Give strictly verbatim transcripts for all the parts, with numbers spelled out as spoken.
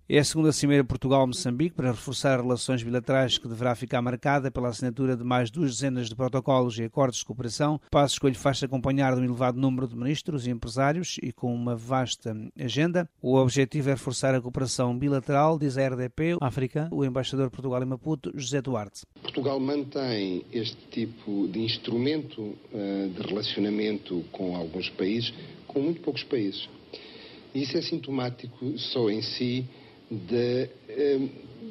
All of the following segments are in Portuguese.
É a segunda cimeira Portugal-Moçambique para reforçar relações bilaterais que deverá ficar marcada pela assinatura de mais duas dezenas de protocolos e acordos de cooperação. Passos Coelho faz-se acompanhar de um elevado número de ministros e empresários e com uma vasta agenda. O objetivo é reforçar a cooperação bilateral, diz a R D P África, o embaixador de Portugal em Maputo, José Duarte. Portugal mantém este tipo de instrumento uh, de relacionamento com alguns países, com muito poucos países. Isso é sintomático só em si da eh,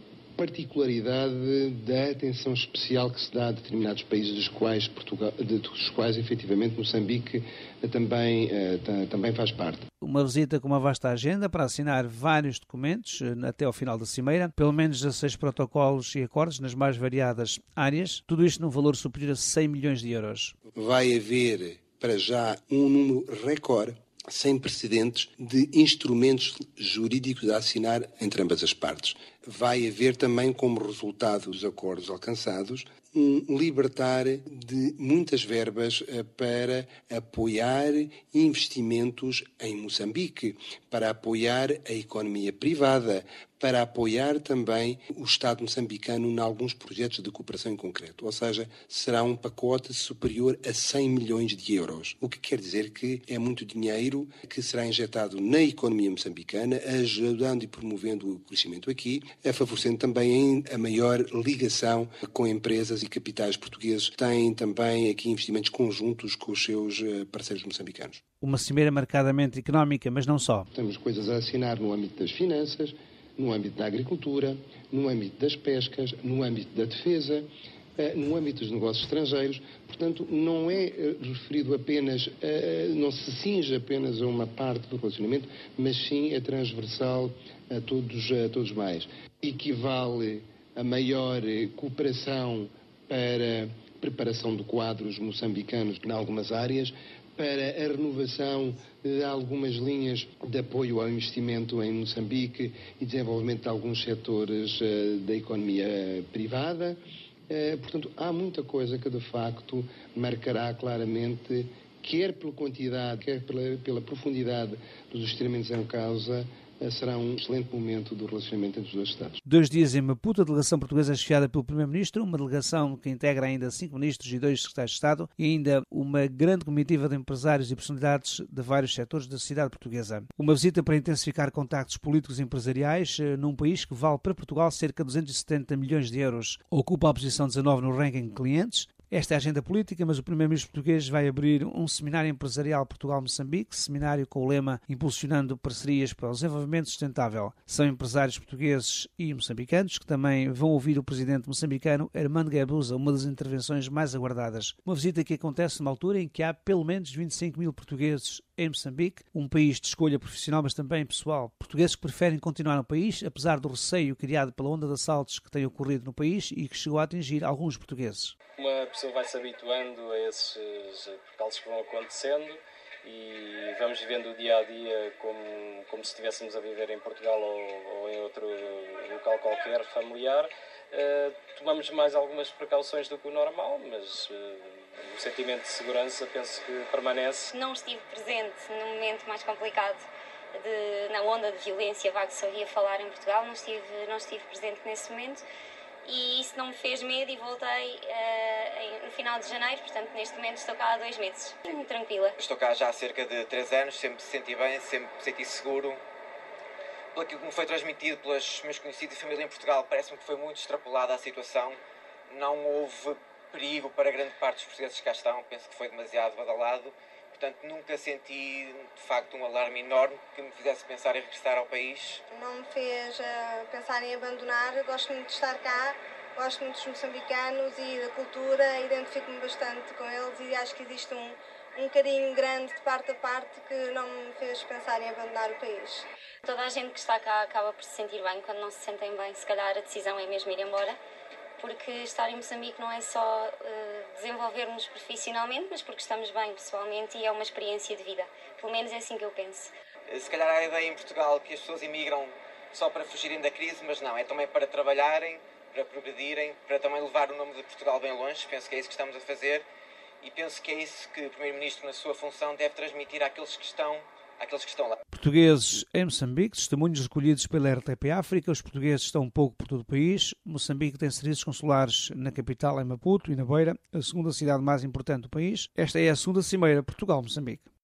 particularidade da atenção especial que se dá a determinados países dos quais, Portugal, dos quais efetivamente Moçambique também, eh, também faz parte. Uma visita com uma vasta agenda para assinar vários documentos até ao final da cimeira, pelo menos dezasseis protocolos e acordos nas mais variadas áreas, tudo isto num valor superior a cem milhões de euros. Vai haver, para já, um número recorde, sem precedentes, de instrumentos jurídicos a assinar entre ambas as partes. Vai haver também, como resultado dos acordos alcançados, um libertar de muitas verbas para apoiar investimentos em Moçambique, para apoiar a economia privada, para apoiar também o Estado moçambicano em alguns projetos de cooperação em concreto. Ou seja, será um pacote superior a cem milhões de euros, o que quer dizer que é muito dinheiro que será injetado na economia moçambicana, ajudando e promovendo o crescimento aqui, favorecendo também a maior ligação com empresas e capitais portugueses. Têm também aqui investimentos conjuntos com os seus parceiros moçambicanos. Uma cimeira marcadamente económica, mas não só. Temos coisas a assinar no âmbito das finanças, no âmbito da agricultura, no âmbito das pescas, no âmbito da defesa, no âmbito dos negócios estrangeiros. Portanto, não é referido apenas, não se cinge apenas a uma parte do relacionamento, mas sim é transversal a todos, a todos mais. Equivale a maior cooperação para preparação de quadros moçambicanos em algumas áreas, para a renovação de algumas linhas de apoio ao investimento em Moçambique e desenvolvimento de alguns setores uh, da economia privada. Uh, portanto, há muita coisa que, de facto, marcará claramente, quer pela quantidade, quer pela, pela profundidade dos instrumentos em causa, será um excelente momento do relacionamento entre os dois Estados. Dois dias em Maputo, a delegação portuguesa é chefiada pelo Primeiro-Ministro, uma delegação que integra ainda cinco ministros e dois secretários de Estado e ainda uma grande comitiva de empresários e personalidades de vários setores da sociedade portuguesa. Uma visita para intensificar contactos políticos e empresariais num país que vale para Portugal cerca de duzentos e setenta milhões de euros. Ocupa a posição dezanove no ranking de clientes. Esta é a agenda política, mas o Primeiro-Ministro português vai abrir um seminário empresarial Portugal-Moçambique, seminário com o lema Impulsionando Parcerias para o Desenvolvimento Sustentável. São empresários portugueses e moçambicanos que também vão ouvir o presidente moçambicano Armando Guebuza, uma das intervenções mais aguardadas. Uma visita que acontece numa altura em que há pelo menos vinte e cinco mil portugueses em Moçambique, um país de escolha profissional, mas também pessoal. Portugueses que preferem continuar no país, apesar do receio criado pela onda de assaltos que tem ocorrido no país e que chegou a atingir alguns portugueses. Uma pessoa vai se habituando a esses percalços que vão acontecendo e vamos vivendo o dia a dia como, como se estivéssemos a viver em Portugal ou, ou em outro local qualquer familiar. Uh, tomamos mais algumas precauções do que o normal, mas uh, o sentimento de segurança penso que permanece. Não estive presente no momento mais complicado, de, na onda de violência vá que se ouvia falar em Portugal, não estive, não estive presente nesse momento. E isso não me fez medo e voltei uh, no final de janeiro, portanto neste momento estou cá há dois meses, muito tranquila. Estou cá já há cerca de três anos, sempre me senti bem, sempre me senti seguro. Pelo aquilo que me foi transmitido pelos meus conhecidos e família em Portugal, parece-me que foi muito extrapolada a situação. Não houve perigo para grande parte dos portugueses que cá estão, penso que foi demasiado badalado. Portanto, nunca senti, de facto, um alarme enorme que me fizesse pensar em regressar ao país. Não me fez uh, pensar em abandonar. Gosto muito de estar cá, gosto muito dos moçambicanos e da cultura, identifico-me bastante com eles e acho que existe um, um carinho grande de parte a parte que não me fez pensar em abandonar o país. Toda a gente que está cá acaba por se sentir bem. Quando não se sentem bem, se calhar a decisão é mesmo ir embora. Porque estar em Moçambique não é só uh, desenvolver-nos profissionalmente, mas porque estamos bem pessoalmente e é uma experiência de vida. Pelo menos é assim que eu penso. Se calhar há a ideia em Portugal que as pessoas emigram só para fugirem da crise, mas não, é também para trabalharem, para progredirem, para também levar o nome de Portugal bem longe. Penso que é isso que estamos a fazer e penso que é isso que o Primeiro-Ministro, na sua função, deve transmitir àqueles que estão àqueles que estão lá. Portugueses em Moçambique, testemunhos recolhidos pela R T P África. Os portugueses estão um pouco por todo o país. Moçambique tem serviços consulares na capital, em Maputo e na Beira, a segunda cidade mais importante do país. Esta é a segunda cimeira Portugal-Moçambique.